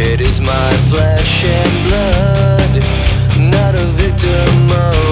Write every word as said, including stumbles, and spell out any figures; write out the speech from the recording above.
It is my flesh and blood, not a victim of